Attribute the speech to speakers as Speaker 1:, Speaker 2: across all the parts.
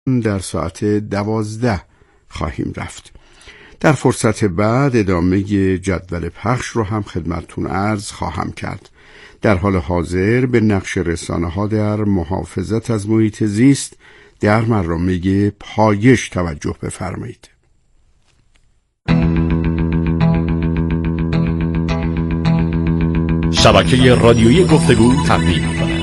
Speaker 1: در ساعت 12 خواهیم رفت. در فرصت بعد ادامه جدول پخش رو هم خدمتتون عرض خواهم کرد. در حال حاضر به نقش رسانه‌ها در محافظت از محیط زیست در برنامه پایش توجه بفرمایید.
Speaker 2: شبکه رادیویی گفتگو تقدیم می‌کند.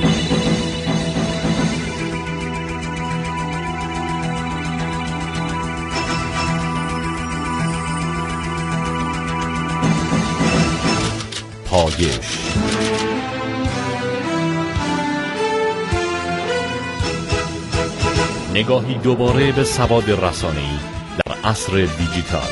Speaker 2: پایش. نگاهی دوباره به سواد رسانه‌ای در عصر دیجیتال.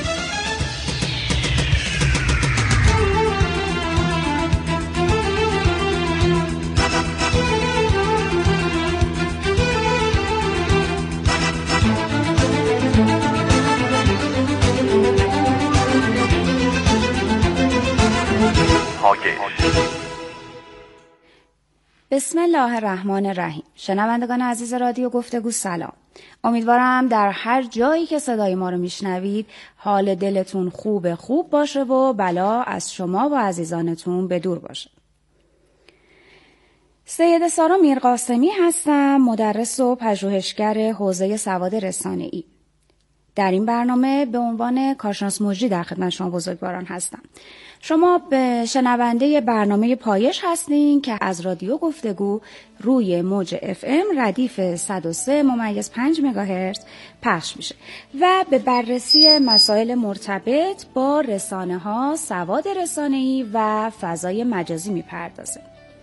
Speaker 3: بسم الله الرحمن الرحیم. شنوندگان عزیز رادیو گفتگو سلام. امیدوارم در هر جایی که صدای ما رو میشنوید حال دلتون خوب باشه و بلا از شما و عزیزانتون به دور باشه. سید سارا میرقاسمی هستم، مدرس و پژوهشگر حوزه سواد رسانه‌ای. در این برنامه به عنوان کارشناس مجری در خدمت شما بزرگواران هستم. شما به شنونده برنامه پایش هستین که از رادیو گفتگو روی موج FM ردیف 103.5 مگاهرتز پخش میشه و به بررسی مسائل مرتبط با رسانه‌ها، سواد رسانه‌ای و فضای مجازی میپردازه.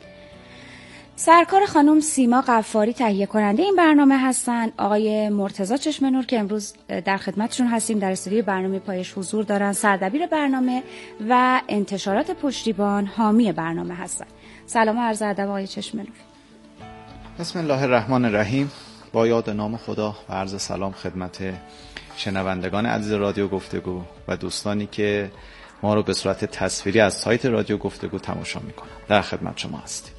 Speaker 3: سرکار خانم سیما غفاری تهیه کننده این برنامه هستن. آقای مرتضی چشمنور که امروز در خدمتشون هستیم در استودیوی برنامه پایش حضور دارن، سردبیر برنامه و انتشارات پشتیبان حامی برنامه هستن. سلام و عرض ادب آقای چشمنور.
Speaker 4: بسم الله الرحمن الرحیم. با یاد نام خدا و عرض سلام خدمت شنوندگان عزیز رادیو گفتگو و دوستانی که ما رو به صورت تصویری از سایت رادیو گفتگو تماشا میکنن. در خدمت شما هستیم.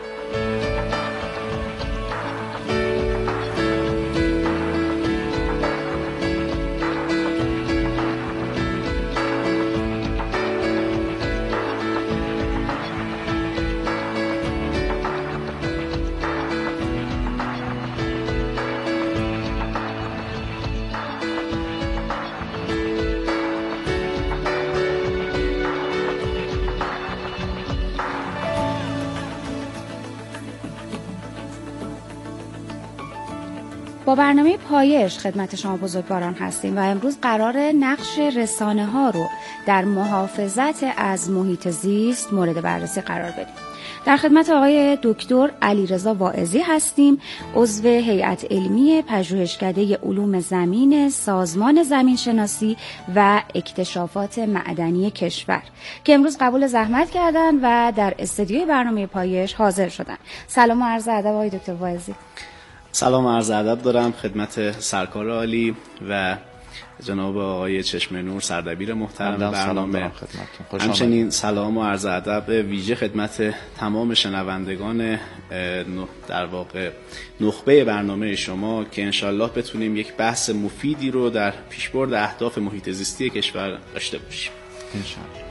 Speaker 3: با برنامه پایش خدمت شما بزرگواران هستیم و امروز قرار نقش رسانه‌ها رو در محافظت از محیط زیست مورد بررسی قرار بدیم. در خدمت آقای دکتر علیرضا واعظی هستیم، عضو هیئت علمی پژوهشکده علوم زمین سازمان زمین شناسی و اکتشافات معدنی کشور که امروز قبول زحمت کردن و در استودیوی برنامه پایش حاضر شدن. سلام و عرض ادب آقای دکتر واعظی.
Speaker 5: سلام و عرض ادب دارم خدمت سرکار عالی و جناب آقای چشمنور سردبیر محترم برنامه. همچنین سلام و عرض ادب ویژه خدمت تمام شنوندگان در واقع نخبه برنامه شما که انشالله بتونیم یک بحث مفیدی رو در پیشبرد اهداف محیط زیستی کشور داشته باشیم انشالله.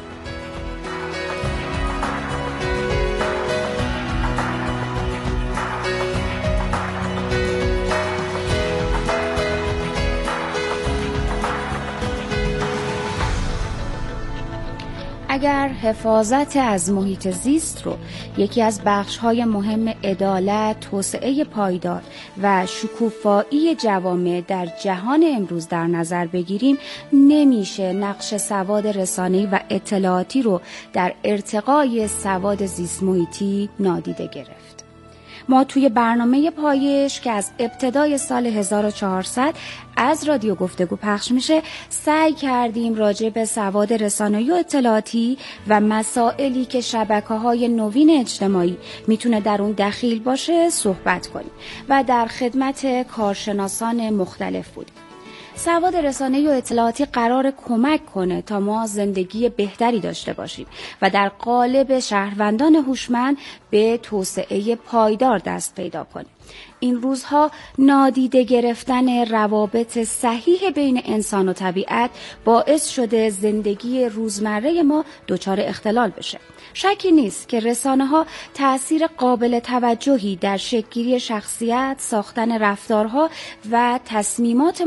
Speaker 3: اگر حفاظت از محیط زیست رو یکی از بخش‌های مهم عدالت، توسعه پایدار و شکوفایی جوامع در جهان امروز در نظر بگیریم، نمیشه نقش سواد رسانه‌ای و اطلاعاتی رو در ارتقای سواد زیست محیطی نادیده گرفت. ما توی برنامه پایش که از ابتدای سال 1400 از رادیو گفتگو پخش میشه سعی کردیم راجع به سواد رسانه‌ای و اطلاعاتی و مسائلی که شبکه‌های نوین اجتماعی میتونه در اون دخیل باشه صحبت کنیم و در خدمت کارشناسان مختلف بودیم. سواد رسانه‌ای و اطلاعاتی قرار کمک کنه تا ما زندگی بهتری داشته باشیم و در قالب شهروندان هوشمند به توسعه پایدار دست پیدا کنیم. این روزها نادیده گرفتن روابط صحیح بین انسان و طبیعت باعث شده زندگی روزمره ما دچار اختلال بشه. شکی نیست که رسانه‌ها تأثیر قابل توجهی در شکل‌گیری شخصیت، ساختن رفتارها و تصمیمات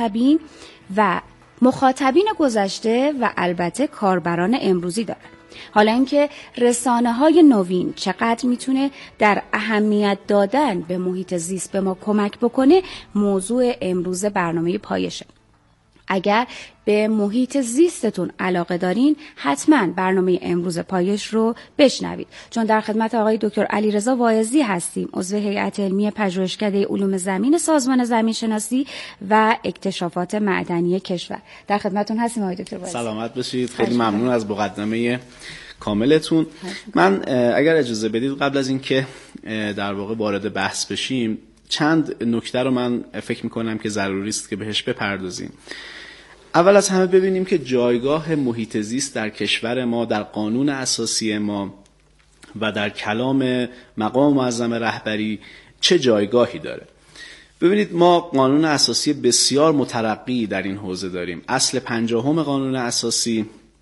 Speaker 3: مخاطبین گذشته و البته کاربران امروزی دارند. حالا اینکه رسانه‌های نوین چقدر میتونه در اهمیت دادن به محیط زیست به ما کمک بکنه موضوع امروز برنامه پایشه. اگر به محیط زیستتون علاقه دارین حتما برنامه امروز پایش رو بشنوید، چون در خدمت آقای دکتر علیرضا واعظی هستیم، عضو هیئت علمی پژوهشکده علوم زمین سازمان زمینشناسی و اکتشافات معدنی کشور. در خدمتتون هستیم آقای دکتر واعظی.
Speaker 5: سلامت باشید. خیلی ممنون از مقدمه کاملتون. من اگر اجازه بدید قبل از اینکه در واقع وارد بحث بشیم چند نکته رو من فکر می‌کنم که ضروری است که بهش بپردازیم. اول از همه ببینیم که جایگاه محیط زیست در کشور ما، در قانون اساسی ما و در کلام مقام معظم رهبری چه جایگاهی داره. ببینید ما قانون اساسی بسیار مترقی در این حوزه داریم. اصل 50 قانون اساسی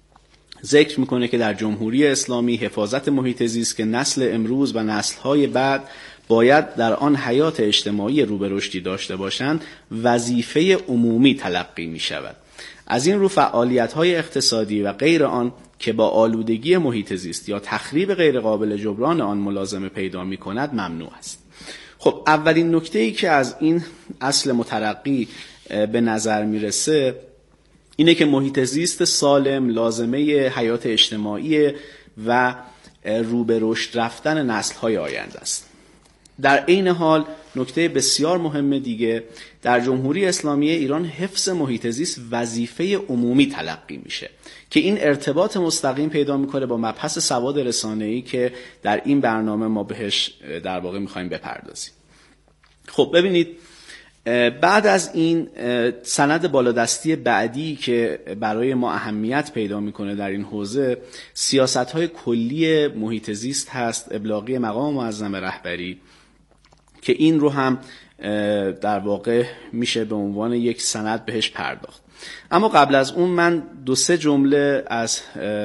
Speaker 5: ذکر میکنه که در جمهوری اسلامی حفاظت محیط زیست که نسل امروز و نسل‌های بعد باید در آن حیات اجتماعی رو به رشدی داشته باشند وظیفه عمومی تلقی می شود. از این رو فعالیت‌های اقتصادی و غیر آن که با آلودگی محیط زیست یا تخریب غیر قابل جبران آن ملازمه پیدا می کند ممنوع است. خب اولین نکته‌ای که از این اصل مترقی به نظر میرسه اینه که محیط زیست سالم لازمه حیات اجتماعی و رو به رشد رفتن نسل‌های آینده است. در عین حال نکته بسیار مهم دیگه، در جمهوری اسلامی ایران حفظ محیط زیست وظیفه عمومی تلقی میشه که این ارتباط مستقیم پیدا میکنه با مبحث سواد رسانه‌ای که در این برنامه ما بهش در واقع میخوایم بپردازیم. خب ببینید بعد از این سند بالادستی بعدی که برای ما اهمیت پیدا میکنه در این حوزه سیاست‌های کلی محیط زیست هست، ابلاغی مقام معظم رهبری، که این رو هم در واقع میشه به عنوان یک سند بهش پرداخت. اما قبل از اون من 2-3 جمله از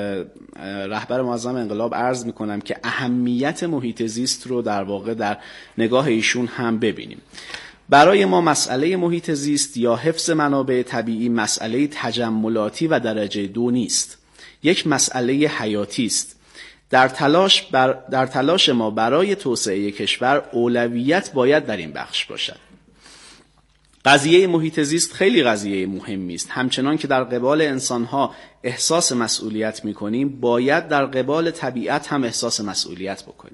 Speaker 5: رهبر معظم انقلاب عرض میکنم که اهمیت محیط زیست رو در واقع در نگاه ایشون هم ببینیم. برای ما مسئله محیط زیست یا حفظ منابع طبیعی مسئله تجملاتی و درجه 2 نیست، یک مسئله حیاتی است. در تلاش ما برای توسعه کشور اولویت باید در این بخش باشد. قضیه محیط زیست خیلی قضیه مهمی است. همچنان که در قبال انسانها احساس مسئولیت می‌کنیم، باید در قبال طبیعت هم احساس مسئولیت بکنیم.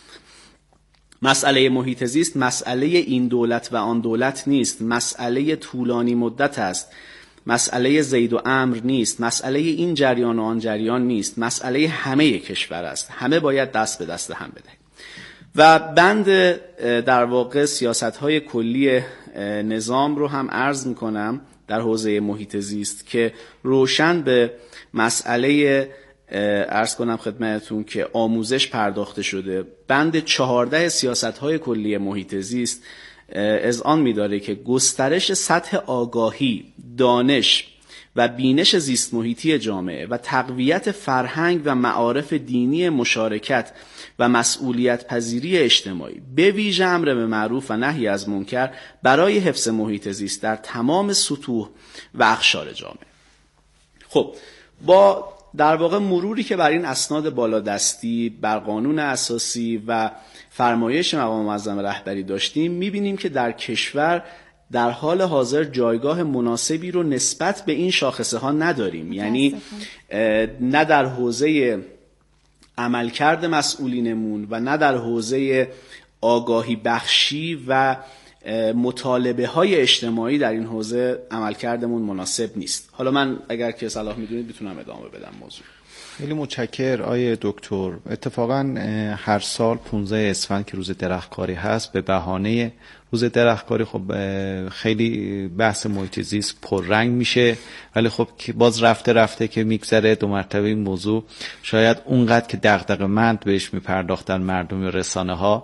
Speaker 5: مسئله محیط زیست مسئله این دولت و آن دولت نیست، مسئله طولانی مدت است. مسئله زید و عمرو نیست، مسئله این جریان و آن جریان نیست، مسئله همه کشور است. همه باید دست به دست هم بدهیم. و بند در واقع سیاست‌های کلی نظام رو هم عرض می‌کنم در حوزه محیط زیست که روشن به مسئله عرض کنم خدمتتون که آموزش پرداخته شده. بند 14 سیاست‌های کلی محیط زیست اذعان می‌داره که گسترش سطح آگاهی، دانش و بینش زیست محیطی جامعه و تقویت فرهنگ و معارف دینی مشارکت و مسئولیت پذیری اجتماعی به ویژه امر به معروف و نهی از منکر برای حفظ محیط زیست در تمام سطوح و اقشار جامعه. خب با در واقع مروری که بر این اسناد بالادستی بر قانون اساسی و فرمایش مقام معظم رهبری داشتیم، می‌بینیم که در کشور در حال حاضر جایگاه مناسبی رو نسبت به این شاخصه ها نداریم. یعنی نه در حوزه عملکرد مسئولینمون و نه در حوزه آگاهی بخشی و مطالبه های اجتماعی در این حوزه عملکردمون مناسب نیست. حالا من اگر که صلاح میدونید بتونم ادامه بدم موضوع.
Speaker 4: خیلی متشکرم آیه دکتر. اتفاقا هر سال 15 اسفند که روز درختکاری هست به بهانه روز درختکاری خب خیلی بحث محیط زیست پررنگ میشه، ولی خب باز رفته که میگذره 2 مرتبه این موضوع شاید اونقدر که دغدغه‌مند بهش میپرداختن مردم و رسانه ها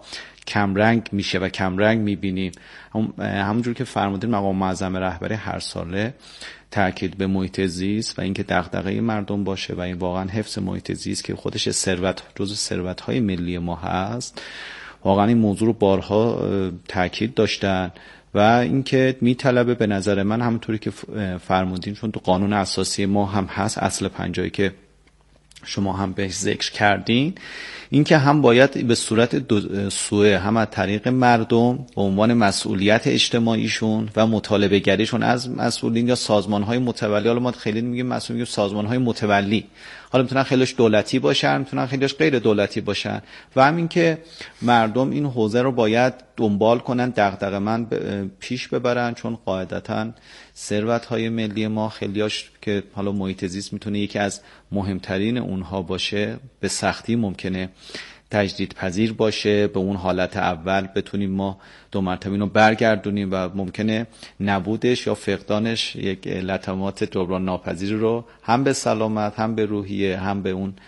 Speaker 4: کمرنگ میشه و کمرنگ میبینیم. همونجور که فرمودین مقام معظم رهبری هر ساله تاکید به محیط زیست و اینکه دغدغه مردم باشه و این واقعا حفظ محیط زیست که خودش جزو ثروت‌های ملی ما هست، واقعا این موضوع رو بارها تاکید داشتن و اینکه میطلبه به نظر من همونطوری که فرمودین، چون تو قانون اساسی ما هم هست اصل 50 که شما هم بهش ذکر کردین، این که هم باید به صورت دو سوه، هم از طریق مردم به عنوان مسئولیت اجتماعیشون و مطالبه گریشون از مسئولین یا سازمان‌های متولی، حالا ما خیلی میگیم مسئولین یا سازمان‌های متولی، حالا میتونن خیلیش دولتی باشن، میتونن خیلیش غیر دولتی باشن، و همین که مردم این حوزه رو باید دنبال کنن، دغدغه‌مند پیش ببرن، چون قاعدتاً ثروت‌های ملی ما خیلیاش که حالا محیط زیست میتونه یکی از مهمترین اونها باشه، به سختی ممکنه تجدید پذیر باشه، به اون حالت اول بتونیم ما 2 مرتبه اینو برگردونیم و ممکنه نبودش یا فقدانش یک لطمات جبران ناپذیر رو هم به سلامت، هم به روحیه، هم به اون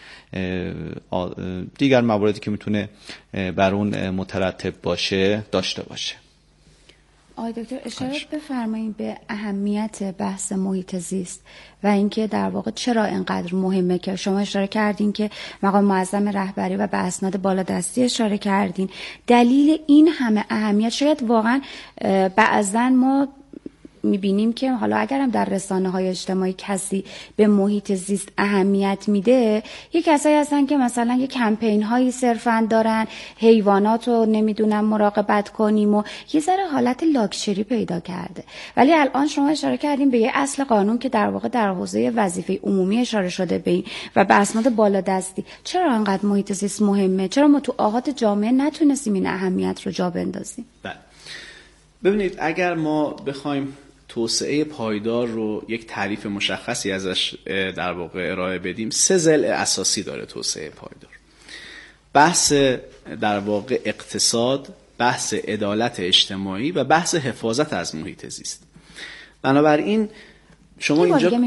Speaker 4: دیگر مواردی که میتونه بر اون مترتب باشه داشته باشه.
Speaker 3: آقای دکتر اشاره بفرمایید به اهمیت بحث محیط زیست و اینکه در واقع چرا اینقدر مهمه، که شما اشاره کردین که مقام معظم رهبری و به اسناد بالادستی اشاره کردین. دلیل این همه اهمیت، شاید واقعا بعضا ما میبینیم که حالا اگر هم در رسانه‌های اجتماعی کسی به محیط زیست اهمیت میده، یک کسایی هستن که مثلا یک کمپین هایی صرفاً دارن حیوانات رو نمیدونم مراقبت کنیم و یه ذره حالت لاکچری پیدا کرده. ولی الان شما اشاره کردیم به یه اصل قانون که در واقع در حوزه وظیفه عمومی اشاره شده به این و به اسناد بالادستی. چرا انقدر محیط زیست مهمه؟ چرا ما تو آحاد جامعه نتونستیم این اهمیت رو جا بندازیم؟
Speaker 5: ببینید، اگر ما بخوایم توسعه پایدار رو یک تعریف مشخصی ازش در واقع ارائه بدیم، 3 ضلع اساسی داره توسعه پایدار. بحث در واقع اقتصاد، بحث عدالت اجتماعی و بحث حفاظت از محیط زیست. بنابراین شما اینجا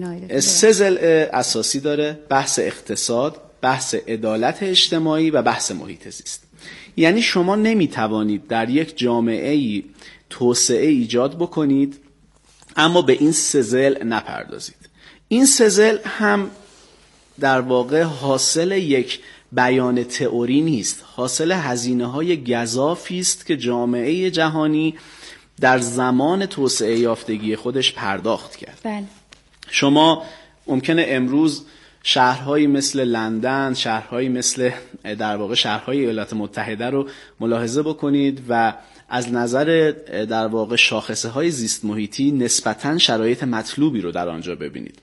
Speaker 5: 3 ضلع اساسی داره: بحث اقتصاد، بحث عدالت اجتماعی و بحث محیط زیست. یعنی شما نمیتوانید در یک جامعه‌ای توسعه ایجاد بکنید اما به این 3 ضلع نپردازید. این 3 ضلع هم در واقع حاصل یک بیان تئوری نیست، حاصل هزینه‌های گزافی است که جامعه جهانی در زمان توسعه یافتگی خودش پرداخت کرد.
Speaker 3: بله.
Speaker 5: شما ممکنه امروز شهرهایی مثل لندن، شهرهایی مثل در واقع شهرهای ایالات متحده رو ملاحظه بکنید و از نظر در واقع شاخصه های زیست محیطی نسبتاً شرایط مطلوبی رو در آنجا ببینید.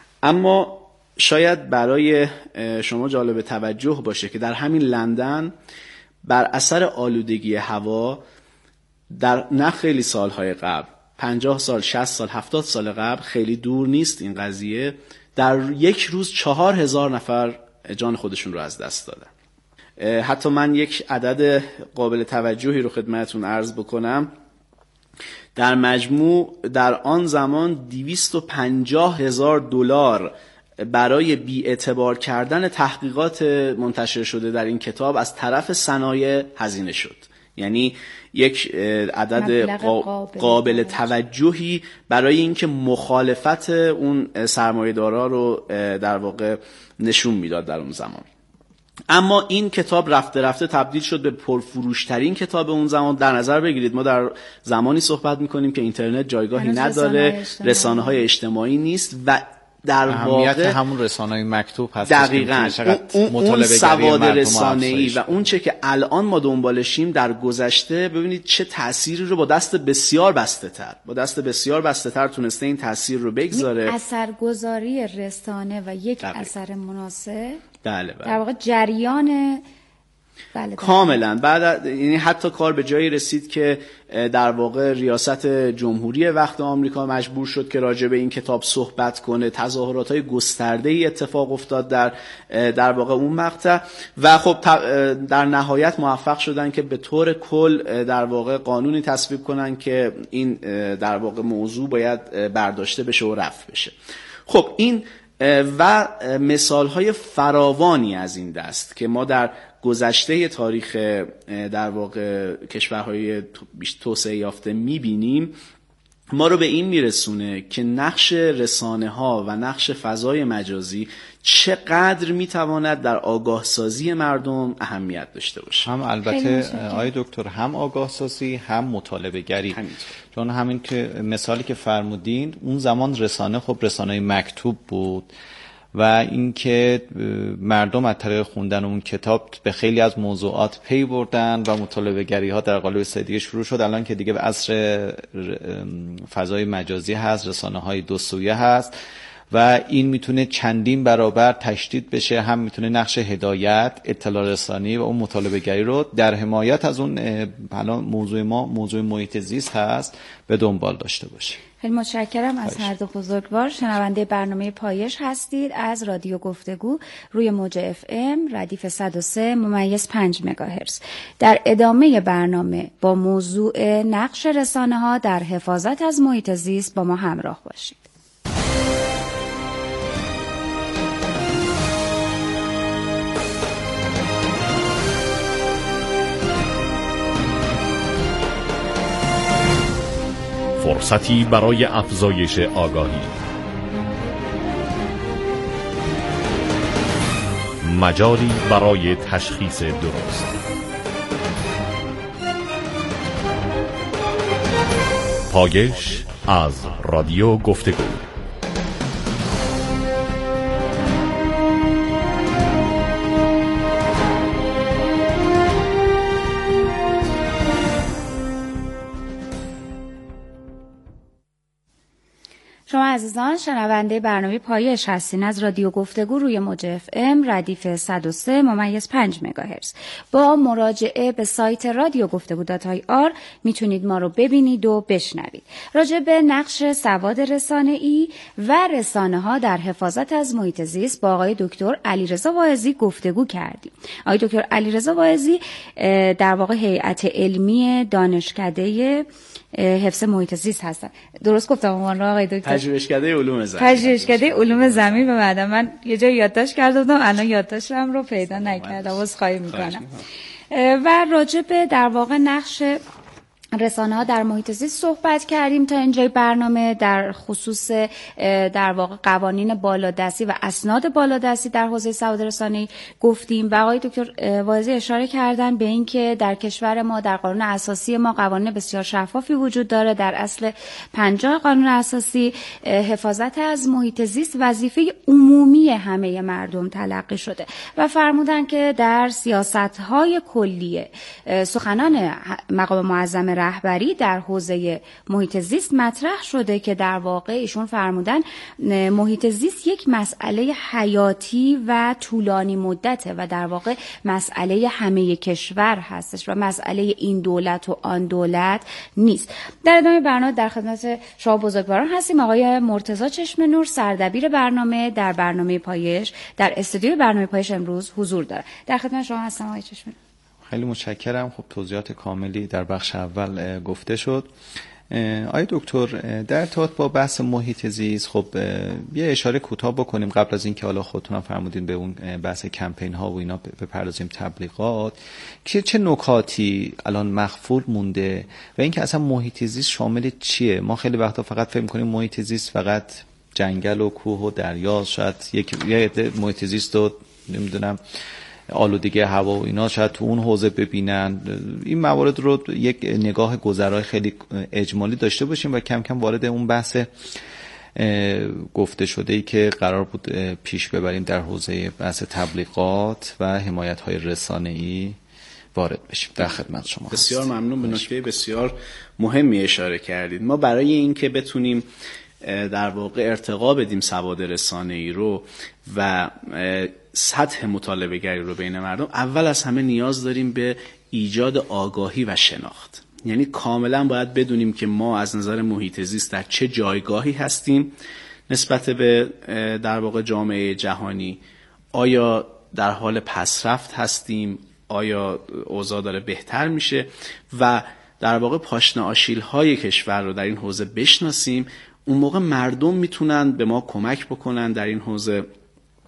Speaker 5: اما شاید برای شما جالب توجه باشه که در همین لندن بر اثر آلودگی هوا در نه خیلی سالهای قبل، 50 سال، 60 سال، 70 سال قبل، خیلی دور نیست این قضیه، در یک روز 4000 نفر جان خودشون رو از دست دادن. حتی من یک عدد قابل توجهی رو خدمتتون عرض بکنم. در مجموع در آن زمان 250,000 دلار برای بی‌اعتبار کردن تحقیقات منتشر شده در این کتاب از طرف صنایع هزینه شد. یعنی یک عدد قابل توجهی برای اینکه مخالفت اون سرمایه‌دارا رو در واقع نشون میداد در اون زمان. اما این کتاب رفته رفته تبدیل شد به پرفروشترین کتاب اون زمان. در نظر بگیرید ما در زمانی صحبت میکنیم که اینترنت جایگاهی نداره، رسانه‌های اجتماعی نیست و در واقع
Speaker 4: همون رسانه‌های مکتوب هست.
Speaker 5: دقیقاً اون سواد رسانه‌ای و اون چه که الان ما دنبالشیم در گذشته، ببینید چه تأثیری رو با دست بسیار بسته‌تر تونسته این تأثیر رو بگذاره.
Speaker 3: اثرگذاری رسانه و یک اثر مناسب.
Speaker 5: بله.
Speaker 3: در واقع جریان
Speaker 5: کاملا بعد، یعنی حتی کار به جایی رسید که در واقع ریاست جمهوری وقت آمریکا مجبور شد که راجع به این کتاب صحبت کنه. تظاهرات‌های گسترده‌ای اتفاق افتاد در واقع اون مقطع و خب در نهایت موفق شدن که به طور کل در واقع قانونی تصویب کنن که این در واقع موضوع باید برداشته بشه و رفع بشه. خب این و مثالهای فراوانی از این دست که ما در گذشته تاریخ در واقع کشورهای توسعه یافته میبینیم ما رو به این میرسونه که نقش رسانه ها و نقش فضای مجازی چقدر میتواند در آگاه سازی مردم اهمیت داشته باشه.
Speaker 4: هم البته آقای دکتر هم آگاه سازی هم مطالبه گری. چون همین که مثالی که فرمودین اون زمان رسانه خب رسانه مکتوب بود و اینکه مردم از طریق خوندن اون کتاب به خیلی از موضوعات پی بردن و مطالبه گری ها در قالب دیگه شروع شد. الان که دیگه به عصر فضای مجازی هست، رسانه های دو سویه هست و این میتونه چندین برابر تشدید بشه، هم میتونه نقش هدایت، اطلاع رسانی و اون مطالبه گری رو در حمایت از اون حالا موضوع ما موضوع محیط زیست هست به دنبال داشته باشه.
Speaker 3: خیلی متشکرم از هر دو بزرگوار. شنونده برنامه پایش هستید از رادیو گفتگو روی موج FM ردیف 103.5 مگاهرتز. در ادامه برنامه با موضوع نقش رسانه ها در حفاظت از محیط زیست با ما همراه باشید.
Speaker 2: فرصتی برای افزایش آگاهی، مجالی برای تشخیص درست. پایش از رادیو گفتگو.
Speaker 3: شما عزیزان شنونده برنامه پایش هستین از رادیو گفتگو روی موج FM ردیف 103.5 مگاهرتز. با مراجعه به سایت رادیو گفتگو.ir میتونید ما رو ببینید و بشنوید. راجع به نقش سواد رسانه‌ای و رسانه‌ها در حفاظت از محیط زیست با آقای دکتر علیرضا واعظی گفتگو کردیم. آقای دکتر علیرضا واعظی در واقع هیئت علمی دانشکده حفظ محیط زیست هستن. درست گفتم عنوان رو آقای دکتر؟
Speaker 5: پژوهشکده علوم زمین.
Speaker 3: پژوهشکده علوم زمین. و بعدا من یه جای یادداشت کرده بودم الان یادداشتم رو پیدا نکردم. عذرخواهی میکنم. و راجع به در واقع نقش رسانه ها در محیط زیست صحبت کردیم تا اینجای برنامه، در خصوص در واقع قوانین بالادستی و اسناد بالادستی در حوزه سواد رسانه‌ای گفتیم و آقای دکتر واعظی اشاره کردن به این که در کشور ما در قانون اساسی ما قوانین بسیار شفافی وجود داره. در اصل 50 قانون اساسی حفاظت از محیط زیست وظیفه عمومی همه مردم تلقی شده و فرمودن که در سیاست‌های کلیه سخنان مقام معظم رهبری در حوزه محیط زیست مطرح شده که در واقع ایشون فرمودن محیط زیست یک مسئله حیاتی و طولانی مدته و در واقع مسئله همه کشور هستش و مسئله این دولت و آن دولت نیست. در ادامه برنامه در خدمت شما بزرگواران هستیم. آقای مرتضی چشم نور سردبیر برنامه در برنامه پایش در استودیوی برنامه پایش امروز حضور داره. در خدمت شما هستم آقای چشم نور.
Speaker 4: خیلی متشکرم. خب توضیحات کاملی در بخش اول گفته شد. آقای دکتر در ارتباط با بحث محیط زیست خب یه اشاره کوتاه بکنیم قبل از اینکه حالا خودتون هم فرمودین به اون بحث کمپین ها و اینا بپردازیم، تبلیغات، که چه نکاتی الان مخفول مونده و اینکه اصلا محیط زیست شامل چیه؟ ما خیلی وقتا فقط فکر می‌کنیم محیط زیست فقط جنگل و کوه و دریا، شاید یه محیط زیست رو نمیدونم آلودگی هوا و اینا شاید تو اون حوزه ببینن. این موارد رو یک نگاه گذرای خیلی اجمالی داشته باشیم و کم کم وارد اون بحث گفته شده ای که قرار بود پیش ببریم در حوزه بحث تبلیغات و حمایت‌های رسانه‌ای وارد بشیم. در خدمت شما.
Speaker 5: بسیار ممنون. به نکته بسیار مهمی اشاره کردید. ما برای اینکه بتونیم در واقع ارتقا بدیم سواد رسانه‌ای رو و سطح مطالبه گری رو بین مردم، اول از همه نیاز داریم به ایجاد آگاهی و شناخت. یعنی کاملا باید بدونیم که ما از نظر محیط زیست در چه جایگاهی هستیم نسبت به در واقع جامعه جهانی. آیا در حال پسرفت هستیم؟ آیا اوضاع داره بهتر میشه؟ و در واقع پاشنه آشیل‌های کشور رو در این حوزه بشناسیم. اون موقع مردم میتونن به ما کمک بکنن در این حوزه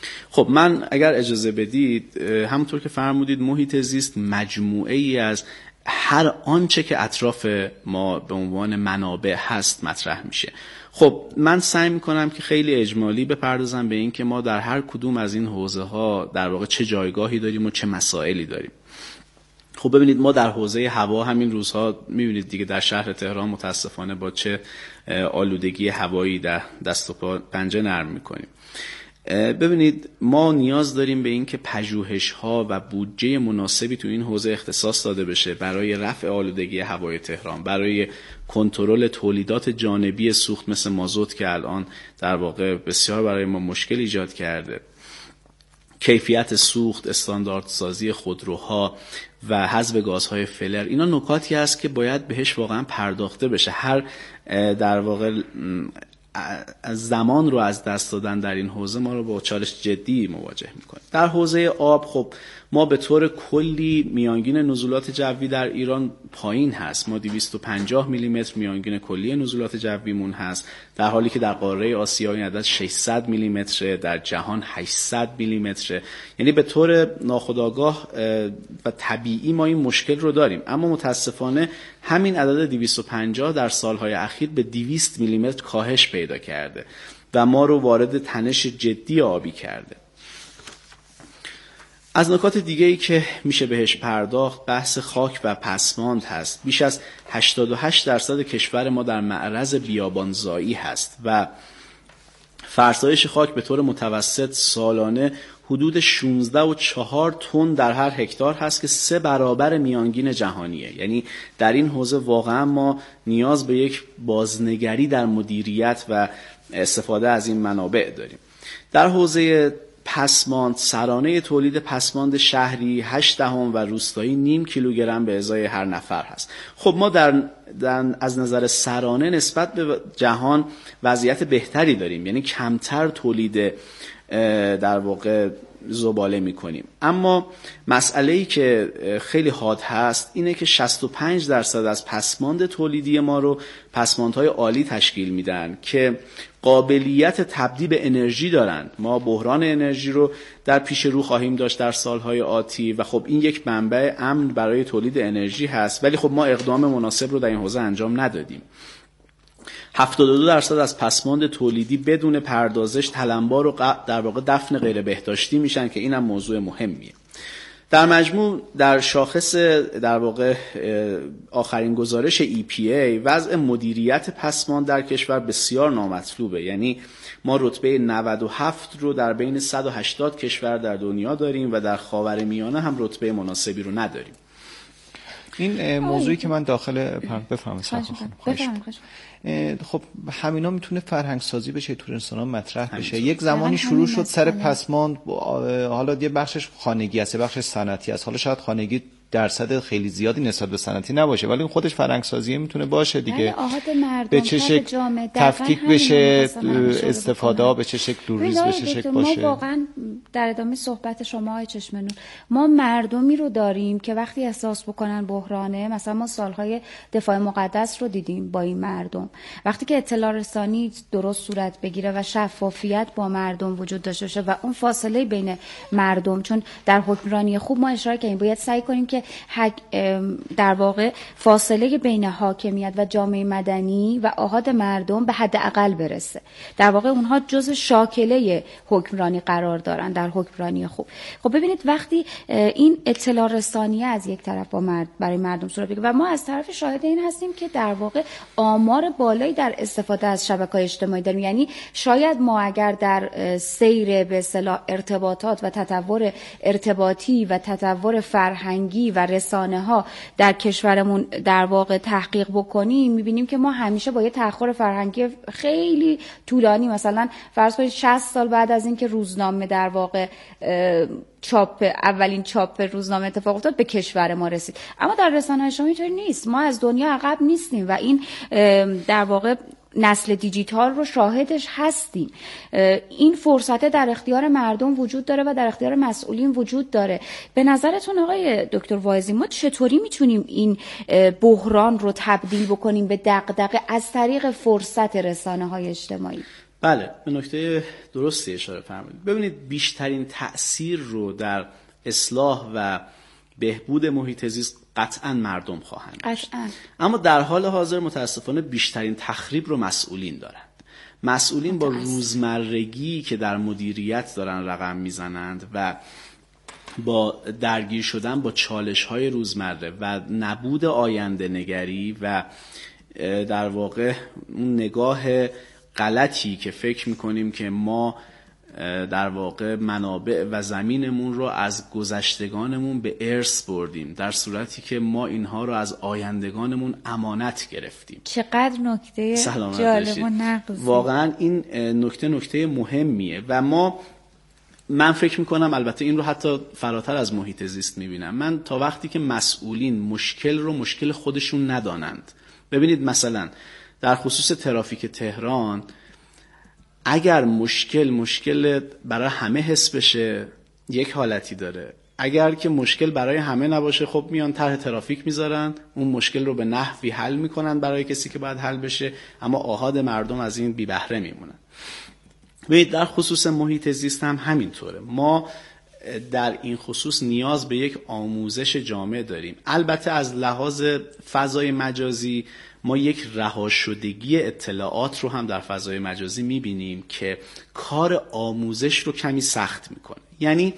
Speaker 5: خب من اگر اجازه بدید، همونطور که فرمودید محیط زیست مجموعه ای از هر آنچه که اطراف ما به عنوان منابع هست مطرح میشه. خب من سعی میکنم که خیلی اجمالی بپردازم به این که ما در هر کدوم از این حوزه ها در واقع چه جایگاهی داریم و چه مسائلی داریم. خب ببینید، ما در حوزه هوا همین روزها میبینید دیگه در شهر تهران متاسفانه با چه آلودگی هوایی در دست و پنجه نرم میکنیم. ببینید، ما نیاز داریم به این که پژوهش‌ها و بودجه مناسبی تو این حوزه اختصاص داده بشه برای رفع آلودگی هوای تهران، برای کنترل تولیدات جانبی سوخت مثل مازوت که الان در واقع بسیار برای ما مشکل ایجاد کرده، کیفیت سوخت، استانداردسازی خودروها و حذف گازهای فلر. اینا نکاتی هست که باید بهش واقعا پرداخته بشه. هر در واقع از زمان رو از دست دادن در این حوزه ما رو با چالش جدی مواجه میکنه. در حوزه آب، خب ما به طور کلی میانگین نزولات جوی در ایران پایین هست. ما 250 میلیمتر میانگین کلی نزولات جویمون هست، در حالی که در قاره آسیا این عدد 600 میلیمتر، در جهان 800 میلیمتر. یعنی به طور ناخودآگاه و طبیعی ما این مشکل رو داریم، اما متاسفانه همین عدد 250 در سالهای اخیر به 200 میلیمتر کاهش پیدا کرده و ما رو وارد تنش جدی آبی کرده. از نکات دیگه‌ای که میشه بهش پرداخت بحث خاک و پسماند هست. بیش از 88% کشور ما در معرض بیابانزایی هست و فرسایش خاک به طور متوسط سالانه حدود 16.4 تن در هر هکتار هست که 3 برابر میانگین جهانیه. یعنی در این حوزه واقعا ما نیاز به یک بازنگری در مدیریت و استفاده از این منابع داریم. در حوزه پسماند، سرانه تولید پسماند شهری 8 و روستایی نیم کیلوگرم به ازای هر نفر هست. خب ما در از نظر سرانه نسبت به جهان وضعیت بهتری داریم، یعنی کمتر تولید در واقع زباله میکنیم. اما مسئله‌ای که خیلی حاد هست اینه که 65% از پسماند تولیدی ما رو پسماندهای آلی تشکیل میدن که قابلیت تبدیل به انرژی دارند. ما بحران انرژی رو در پیش رو خواهیم داشت در سالهای آتی و خب این یک منبع امن برای تولید انرژی هست، ولی خب ما اقدام مناسب رو در این حوزه انجام ندادیم. 72% از پسماند تولیدی بدون پردازش تلمبار و در واقع دفن غیر بهداشتی میشن که اینم موضوع مهمیه. در مجموع در شاخص در واقع آخرین گزارش EPA وضع مدیریت پسماند در کشور بسیار نامطلوبه. یعنی ما رتبه 97 رو در بین 180 کشور در دنیا داریم و در خاورمیانه هم رتبه مناسبی رو نداریم.
Speaker 4: این موضوعی که من داخل بفهمم خب همینا میتونه فرهنگ سازی بشه، تو انسان مطرح بشه. یک زمانی شروع شد سر پسماند، حالا یه بخشش خانگی است، بخشش صنعتی است. حالا شاید خانگی درصد خیلی زیادی نسبت به صنعتی نباشه، ولی خودش فرهنگ سازی میتونه باشه دیگه. به چه شکل تفکیک بشه، استفاده به چه شکل ریز به چه شکل باشه.
Speaker 3: ما واقعا در ادامه صحبت شما آقای چشمنور، ما مردمی رو داریم که وقتی احساس بکنن بحرانه، مثلا ما سالهای دفاع مقدس رو دیدیم با این مردم، وقتی که اطلاع رسانی درست صورت بگیره و شفافیت با مردم وجود داشته باشه و اون فاصله بین مردم، چون در حکمرانی خوب ما اشاره کردیم باید سعی کنیم که در واقع فاصله بین حاکمیت و جامعه مدنی و آحاد مردم به حد اقل برسه. در واقع اونها جزء شاکله حکمرانی قرار دارن در حکمرانی خوب. خب ببینید وقتی این اطلاع رسانی از یک طرف برای مردم صورت بگیره و ما از طرف شاهد این هستیم که در واقع آمار بالایی در استفاده از شبکه‌های اجتماعی داریم. یعنی شاید ما اگر در سیر به اصطلاح ارتباطات و تطور ارتباطی و تطور فرهنگی و رسانه ها در کشورمون در واقع تحقیق بکنیم، میبینیم که ما همیشه با یه تأخر فرهنگی خیلی طولانی، مثلا فرض کنید 60 سال بعد از اینکه روزنامه در واقع اولین چاپ روزنامه اتفاق افتاد به کشور ما رسید. اما در رسانه‌های شما اینطوری نیست. ما از دنیا عقب نیستیم و این در واقع نسل دیجیتال رو شاهدش هستیم. این فرصت در اختیار مردم وجود داره و در اختیار مسئولین وجود داره. به نظرتون آقای دکتر واعظی ما چطوری میتونیم این بحران رو تبدیل بکنیم به دغدغه از طریق فرصت رسانه‌های اجتماعی؟
Speaker 5: بله، به نکته درستی اشاره فرمودید. ببینید بیشترین تأثیر رو در اصلاح و بهبود محیط زیست قطعا مردم خواهند داشت. اما در حال حاضر متاسفانه بیشترین تخریب رو مسئولین دارند. مسئولین با روزمرگی که در مدیریت دارن رقم میزنند و با درگیر شدن با چالش‌های روزمره و نبود آینده نگری و در واقع اون نگاه غلطی که فکر میکنیم که ما در واقع منابع و زمینمون رو از گذشتگانمون به ارث بردیم، در صورتی که ما اینها رو از آیندگانمون امانت گرفتیم.
Speaker 3: چقدر نکته جالب و نقضی.
Speaker 5: واقعا این نکته مهمیه و من فکر میکنم، البته این رو حتی فراتر از محیط زیست میبینم، من تا وقتی که مسئولین مشکل رو مشکل خودشون ندانند. ببینید مثلا در خصوص ترافیک تهران، اگر مشکل برای همه حس بشه یک حالتی داره، اگر که مشکل برای همه نباشه خب میان طرح ترافیک میذارن، اون مشکل رو به نحوی حل میکنن برای کسی که باید حل بشه، اما آحاد مردم از این بی بهره میمونن. و در خصوص محیط زیست هم همینطوره. ما در این خصوص نیاز به یک آموزش جامع داریم. البته از لحاظ فضای مجازی ما یک رهاشدگی اطلاعات رو هم در فضای مجازی میبینیم که کار آموزش رو کمی سخت میکنه. یعنی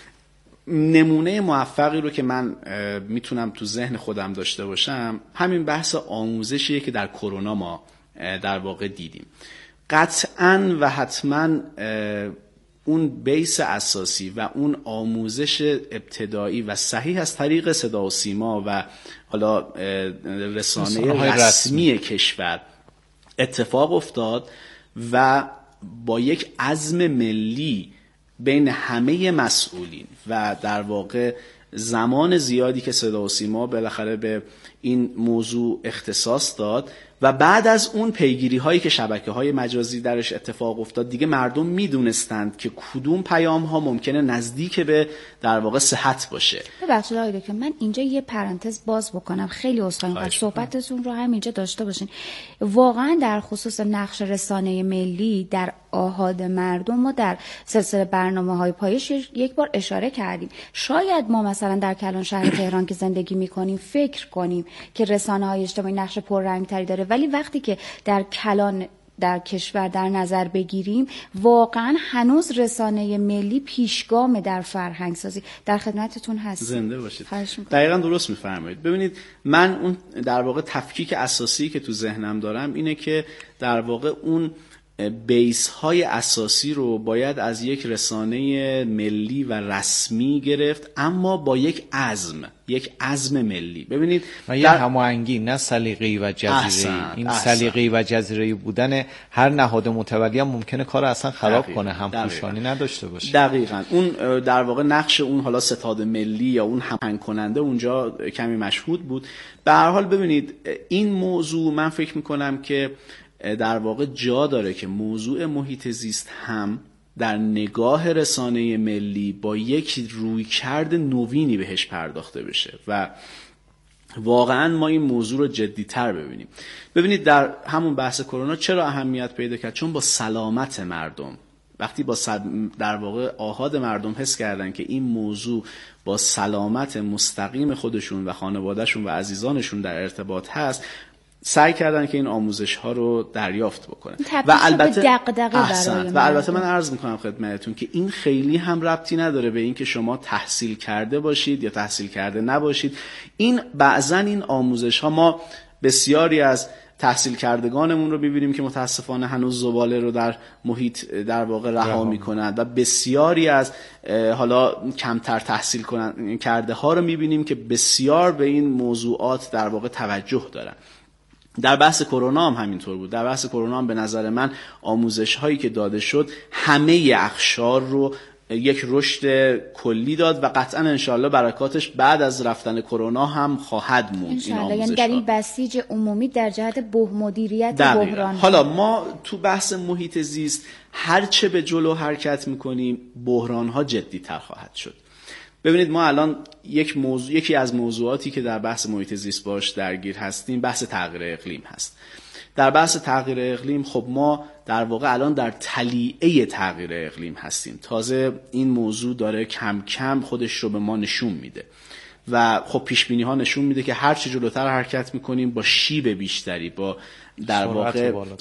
Speaker 5: نمونه موفقی رو که من میتونم تو ذهن خودم داشته باشم همین بحث آموزشیه که در کرونا ما در واقع دیدیم. قطعاً و حتماً اون بیس اساسی و اون آموزش ابتدایی و صحیح از طریق صدا و سیما و حالا رسانه رسمی کشور اتفاق افتاد و با یک عزم ملی بین همه مسئولین و در واقع زمان زیادی که صدا و سیما بالاخره به این موضوع اختصاص داد و بعد از اون پیگیری هایی که شبکه‌های مجازی درش اتفاق افتاد، دیگه مردم میدونستند که کدوم پیام ها ممکنه نزدیک به در واقع صحت باشه.
Speaker 3: ببخشید آقای دکتر، من اینجا یه پرانتز باز بکنم، خیلی عذرخواهی می‌کنم صحبتتون رو همینجا داشته باشین. واقعا در خصوص نقش رسانه ملی در آحاد مردم ما در سلسله برنامه‌های پایش یک بار اشاره کردیم. شاید ما مثلا در کلان شهر تهران که زندگی می‌کنیم فکر کنیم که رسانه‌های اجتماعی نقش پررنگ‌تری داره، ولی وقتی که در کلان در کشور در نظر بگیریم واقعا هنوز رسانه ملی پیشگام در فرهنگ سازی. در خدمتتون هستم.
Speaker 5: زنده باشید. دقیقاً درست می‌فرمایید. ببینید من اون در واقع تفکیک اساسی که تو ذهنم دارم اینه که در واقع اون بیس های اساسی رو باید از یک رسانه ملی و رسمی گرفت، اما با یک عزم ملی. ببینید
Speaker 4: و یه هماهنگی، نه سلیقه‌ای و جزیره‌ای. این سلیقه‌ای و جزیره‌ای بودن هر نهاد متولی هم ممکنه کارو اصلا خراب کنه، همپوشانی نداشته باشه.
Speaker 5: دقیقاً اون در واقع نقش اون حالا ستاد ملی یا اون هماهنگ کننده اونجا کمی مشهود بود. به هر حال ببینید این موضوع من فکر می‌کنم که در واقع جا داره که موضوع محیط زیست هم در نگاه رسانه ملی با یک رویکرد نوینی بهش پرداخته بشه و واقعا ما این موضوع رو جدی‌تر ببینیم. ببینید در همون بحث کرونا چرا اهمیت پیدا کرد؟ چون با سلامت مردم، وقتی با در واقع آحاد مردم حس کردن که این موضوع با سلامت مستقیم خودشون و خانوادهشون و عزیزانشون در ارتباط هست، سعی کردن که این آموزش ها رو دریافت بکنن و البته من عرض میکنم خدمتتون که این خیلی هم ربطی نداره به این که شما تحصیل کرده باشید یا تحصیل کرده نباشید. این بعضن این آموزش ها، ما بسیاری از تحصیل کردگانمون رو ببینیم که متاسفانه هنوز زباله رو در محیط در واقع رها میکنند و بسیاری از حالا کمتر تحصیل کرده ها رو میبینیم که بسیار به این موضوعات در واقع توجه دارن. در بحث کرونا هم همینطور بود. در بحث کرونا هم به نظر من آموزش هایی که داده شد همه اقشار رو یک رشد کلی داد و قطعا انشالله برکاتش بعد از رفتن کرونا هم خواهد موند. این آموزش
Speaker 3: یعنی در این بسیج عمومی در جهت مدیریت بحران
Speaker 5: حالا ما تو بحث محیط زیست هرچه به جلو حرکت میکنیم بحران ها جدی تر خواهد شد. ببینید ما الان یکی از موضوعاتی که در بحث محیط زیست باش درگیر هستیم بحث تغییر اقلیم هست. در بحث تغییر اقلیم خب ما در واقع الان در تلیعه تغییر اقلیم هستیم. تازه این موضوع داره کم کم خودش رو به ما نشون میده و خب پیش بینی ها نشون میده که هر چه جلوتر حرکت میکنیم با شیب بیشتری، با در واقع